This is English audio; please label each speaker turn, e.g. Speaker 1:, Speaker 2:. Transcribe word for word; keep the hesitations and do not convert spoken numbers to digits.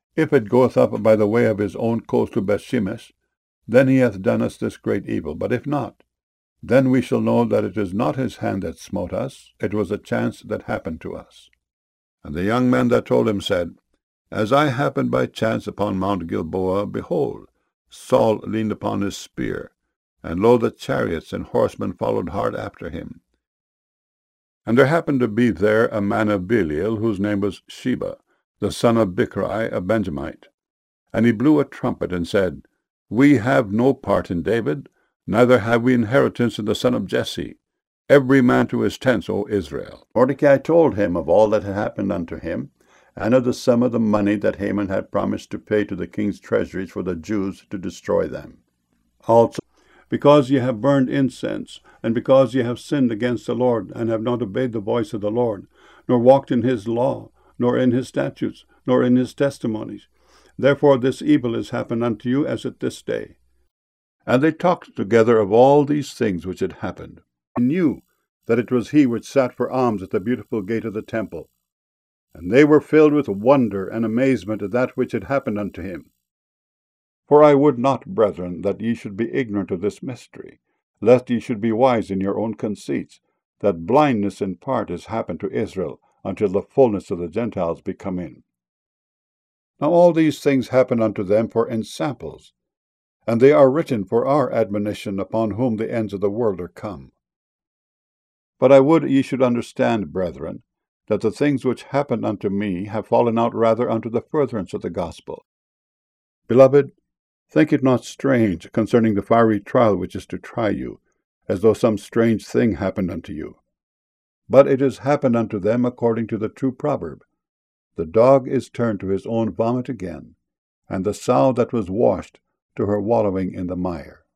Speaker 1: If it goeth up by the way of his own coast to Bethshemesh, then he hath done us this great evil. But if not, then we shall know that it is not his hand that smote us, it was a chance that happened to us. And the young men that told him said, As I happened by chance upon Mount Gilboa, behold, Saul leaned upon his spear, and lo, the chariots and horsemen followed hard after him. And there happened to be there a man of Belial, whose name was Sheba, the son of Bichri, a Benjamite. And he blew a trumpet, and said, We have no part in David, neither have we inheritance in the son of Jesse. Every man to his tents, O Israel. Mordecai told him of all that had happened unto him, and of the sum of the money that Haman had promised to pay to the king's treasuries for the Jews to destroy them. Also, because ye have burned incense, and because ye have sinned against the Lord, and have not obeyed the voice of the Lord, nor walked in his law, nor in his statutes, nor in his testimonies. Therefore this evil is happened unto you as at this day. And they talked together of all these things which had happened, and knew that it was he which sat for alms at the beautiful gate of the temple. And they were filled with wonder and amazement at that which had happened unto him. For I would not, brethren, that ye should be ignorant of this mystery, lest ye should be wise in your own conceits, that blindness in part has happened to Israel, until the fullness of the Gentiles be come in. Now all these things happen unto them for ensamples, and they are written for our admonition, upon whom the ends of the world are come. But I would ye should understand, brethren, that the things which happened unto me have fallen out rather unto the furtherance of the gospel. Beloved, think it not strange concerning the fiery trial which is to try you, as though some strange thing happened unto you. But it is happened unto them according to the true proverb, The dog is turned to his own vomit again, and the sow that was washed to her wallowing in the mire.